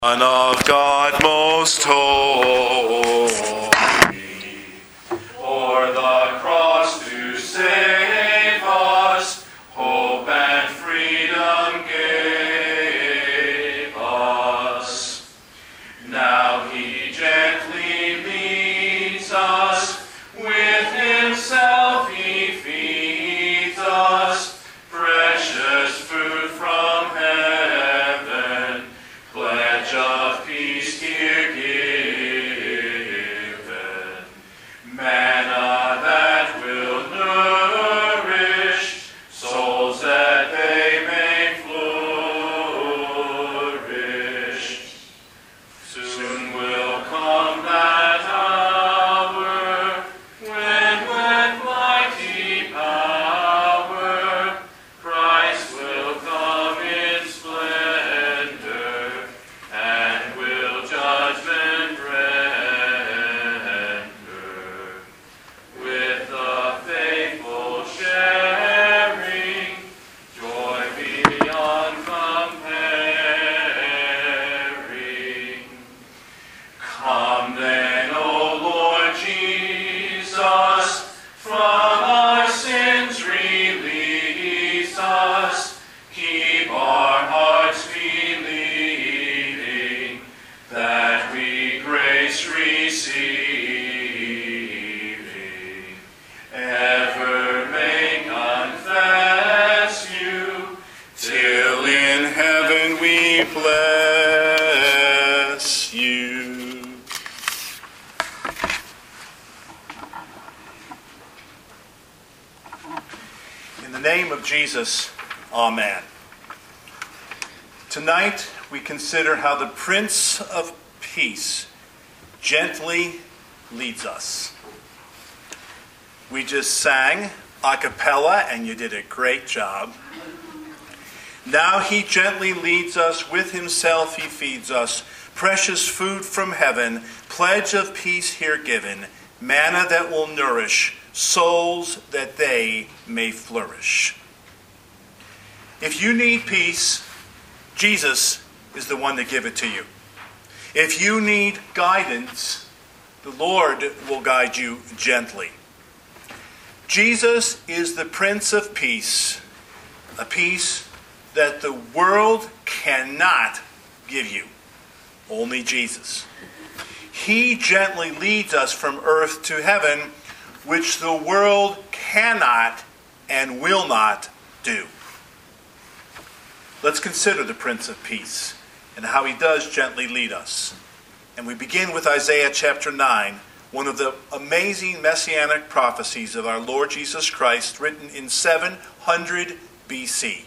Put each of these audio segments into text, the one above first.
Son of God most holy, for the cross to save us, hope and freedom gave us. Now he gently leads us, with himself he feeds us, precious food from heaven, pledge of peace here given, manna that will nourish souls that they may flourish. Soon will come that hour when with mighty power Christ will come in splendor, and will judgment render, with the faithful sharing joy beyond comparing. Come then, O Lord Jesus, from our sins release us, keep our hearts believing, that we grace receiving, ever may confess you, till in heaven we bless you. In the name of Jesus, amen. Tonight we consider how the Prince of Peace gently leads us. We just sang a cappella, and you did a great job. Now he gently leads us, with himself he feeds us, precious food from heaven, pledge of peace here given, manna that will nourish souls that they may flourish. If you need peace, Jesus is the one to give it to you. If you need guidance, the Lord will guide you gently. Jesus is the Prince of Peace, a peace that the world cannot give you. Only Jesus. He gently leads us from earth to heaven, which the world cannot and will not do. Let's consider the Prince of Peace and how he does gently lead us. And we begin with Isaiah chapter 9, one of the amazing messianic prophecies of our Lord Jesus Christ, written in 700 BC.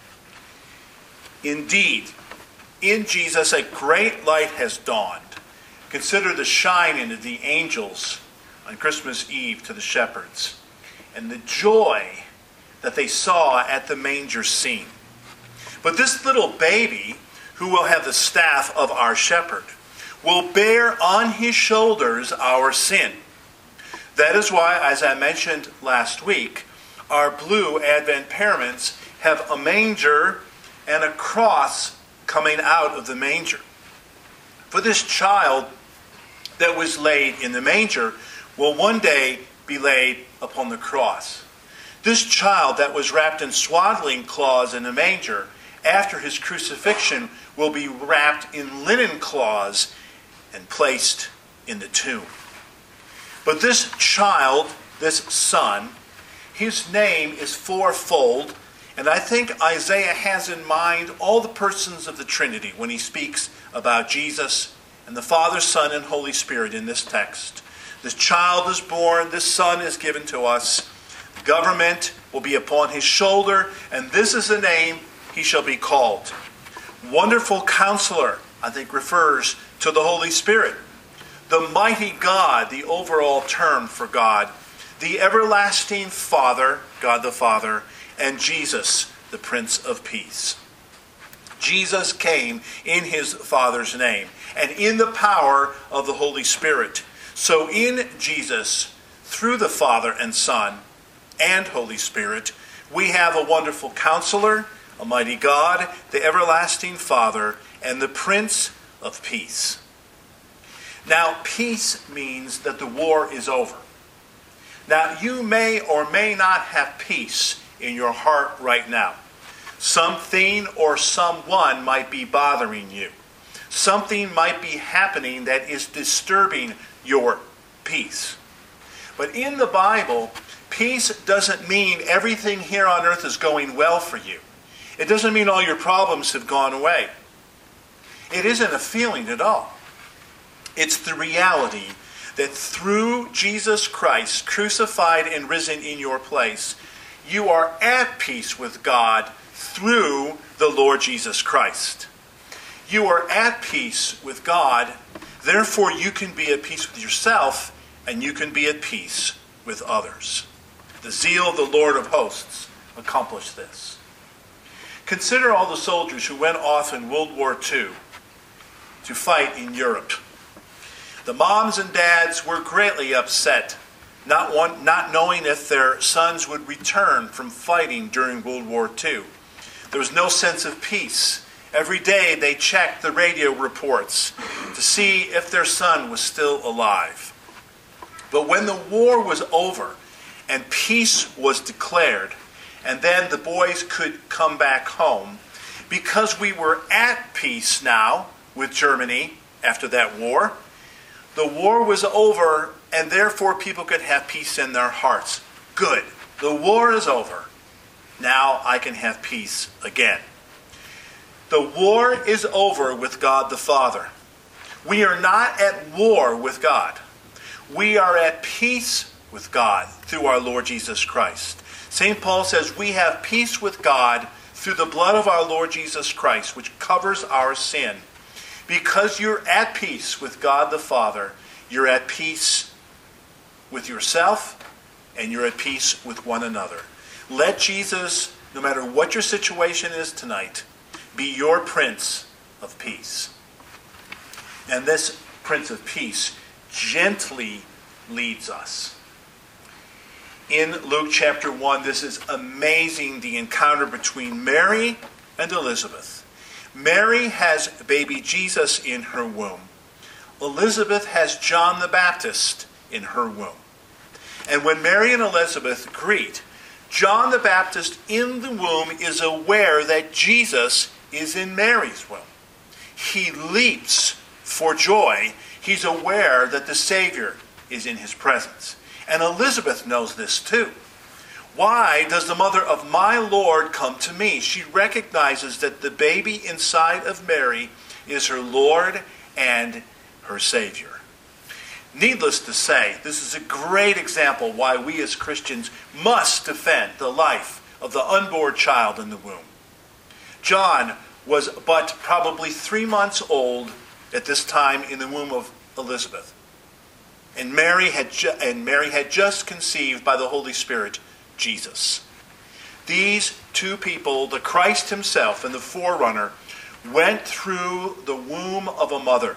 Indeed, in Jesus a great light has dawned. Consider the shining of the angels on Christmas Eve to the shepherds, and the joy that they saw at the manger scene. But this little baby, who will have the staff of our shepherd, will bear on his shoulders our sin. That is why, as I mentioned last week, our blue Advent paraments have a manger and a cross coming out of the manger. For this child that was laid in the manger will one day be laid upon the cross. This child that was wrapped in swaddling cloths in a manger, after his crucifixion, will be wrapped in linen cloths and placed in the tomb. But this child, this son, his name is fourfold, and I think Isaiah has in mind all the persons of the Trinity when he speaks about Jesus and the Father, Son, and Holy Spirit in this text. This child is born, this son is given to us. The government will be upon his shoulder, and this is the name he shall be called. Wonderful Counselor, I think, refers to the Holy Spirit. The Mighty God, the overall term for God. The Everlasting Father, God the Father, and Jesus, the Prince of Peace. Jesus came in his Father's name and in the power of the Holy Spirit. So in Jesus, through the Father and Son and Holy Spirit, we have a wonderful Counselor, a mighty God, the everlasting Father, and the Prince of peace. Now, peace means that the war is over. Now, you may or may not have peace in your heart right now. Something or someone might be bothering you. Something might be happening that is disturbing your peace. But in the Bible, peace doesn't mean everything here on earth is going well for you. It doesn't mean all your problems have gone away. It isn't a feeling at all. It's the reality that through Jesus Christ, crucified and risen in your place, you are at peace with God through the Lord Jesus Christ. You are at peace with God, therefore you can be at peace with yourself, and you can be at peace with others. The zeal of the Lord of hosts accomplished this. Consider all the soldiers who went off in World War II to fight in Europe. The moms and dads were greatly upset, not knowing if their sons would return from fighting during World War II. There was no sense of peace. Every day they checked the radio reports to see if their son was still alive. But when the war was over and peace was declared, and then the boys could come back home, because we were at peace now with Germany after that war, the war was over, and therefore people could have peace in their hearts. Good. The war is over. Now I can have peace again. The war is over with God the Father. We are not at war with God. We are at peace with God through our Lord Jesus Christ. St. Paul says we have peace with God through the blood of our Lord Jesus Christ, which covers our sin. Because you're at peace with God the Father, you're at peace with yourself, and you're at peace with one another. Let Jesus, no matter what your situation is tonight, be your Prince of Peace. And this Prince of Peace gently leads us. In Luke chapter 1, this is amazing, the encounter between Mary and Elizabeth. Mary has baby Jesus in her womb. Elizabeth has John the Baptist in her womb. And when Mary and Elizabeth greet, John the Baptist in the womb is aware that Jesus is in Mary's womb. He leaps for joy. He's aware that the Savior is in his presence. And Elizabeth knows this too. Why does the mother of my Lord come to me? She recognizes that the baby inside of Mary is her Lord and her Savior. Needless to say, this is a great example why we as Christians must defend the life of the unborn child in the womb. John was but probably 3 months old at this time in the womb of Elizabeth. And Mary had just conceived by the Holy Spirit Jesus. These two people, the Christ himself and the forerunner, went through the womb of a mother.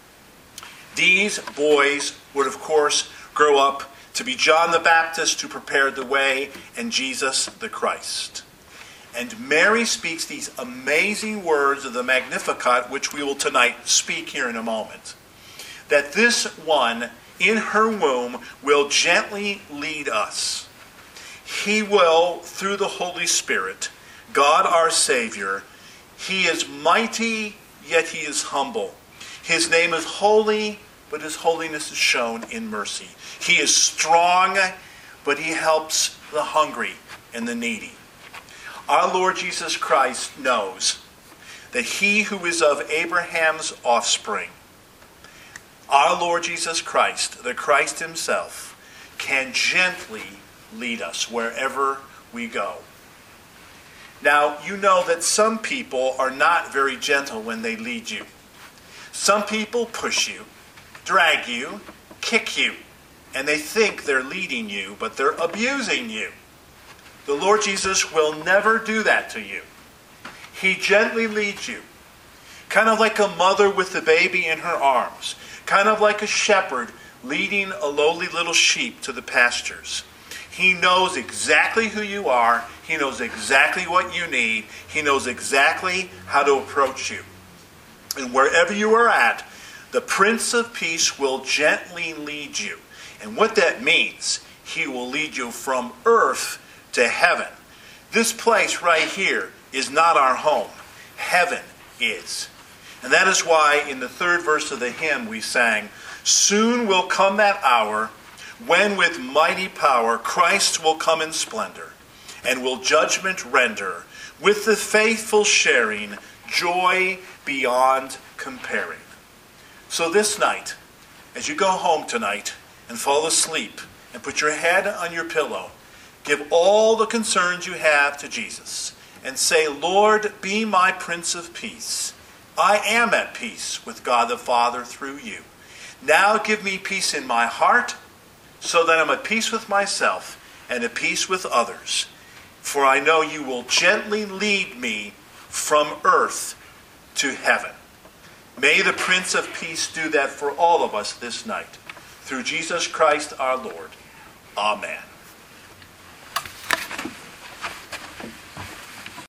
These boys would, of course, grow up to be John the Baptist who prepared the way, and Jesus the Christ. And Mary speaks these amazing words of the Magnificat, which we will tonight speak here in a moment. That this one in her womb will gently lead us. He will, through the Holy Spirit, God our Savior. He is mighty, yet he is humble. His name is holy, but his holiness is shown in mercy. He is strong, but he helps the hungry and the needy. Our Lord Jesus Christ knows that he who is of Abraham's offspring, our Lord Jesus Christ, the Christ himself, can gently lead us wherever we go. Now, you know that some people are not very gentle when they lead you. Some people push you, drag you, kick you, and they think they're leading you, but they're abusing you. The Lord Jesus will never do that to you. He gently leads you, kind of like a mother with the baby in her arms, kind of like a shepherd leading a lowly little sheep to the pastures. He knows exactly who you are. He knows exactly what you need. He knows exactly how to approach you. And wherever you are at, the Prince of Peace will gently lead you. And what that means, he will lead you from earth to heaven. This place right here is not our home. Heaven is. And that is why in the third verse of the hymn we sang, soon will come that hour when with mighty power Christ will come in splendor and will judgment render, with the faithful sharing joy beyond comparing. So this night, as you go home tonight and fall asleep and put your head on your pillow, give all the concerns you have to Jesus and say, Lord, be my Prince of Peace. I am at peace with God the Father through you. Now give me peace in my heart so that I'm at peace with myself and at peace with others. For I know you will gently lead me from earth to heaven. May the Prince of Peace do that for all of us this night. Through Jesus Christ our Lord. Amen.